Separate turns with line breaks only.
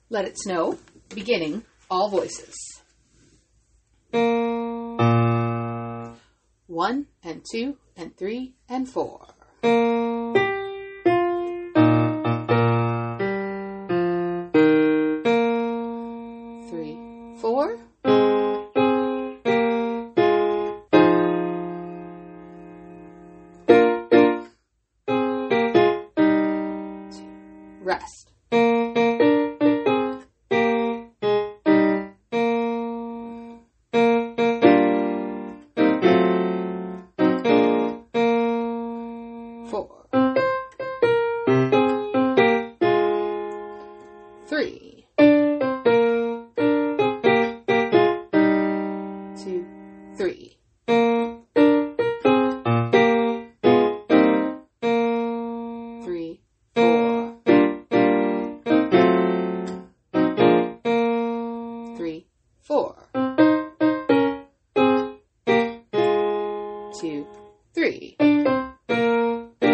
Let it snow, beginning, all voices. 1 and 2 and 3 and 4. 3, 4. 2, rest. 4, 3, 2, 3, 3, 4, 3, 4, 2, 3.